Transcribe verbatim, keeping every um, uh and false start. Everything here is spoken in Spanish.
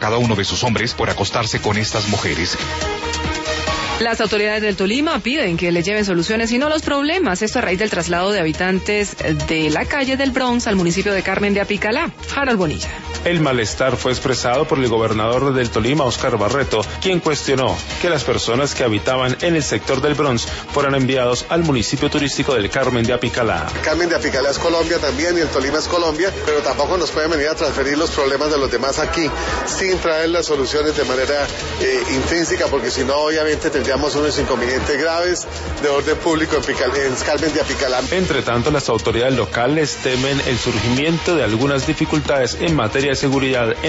cada uno de sus hombres por acostarse con estas mujeres. Las autoridades del Tolima piden que le lleven soluciones y no los problemas. Esto a raíz del traslado de habitantes de la calle del Bronx al municipio de Carmen de Apicalá. Harold Bonilla. El malestar fue expresado por el gobernador del Tolima, Óscar Barreto, quien cuestionó que las personas que habitaban en el sector del Bronx fueran enviados al municipio turístico del Carmen de Apicalá. Carmen de Apicalá es Colombia también y el Tolima es Colombia, pero tampoco nos pueden venir a transferir los problemas de los demás aquí sin traer las soluciones de manera eh, intrínseca, porque si no, obviamente tendríamos unos inconvenientes graves de orden público en, Pical, en Carmen de Apicalá. Entre tanto, las autoridades locales temen el surgimiento de algunas dificultades en materia de seguridad en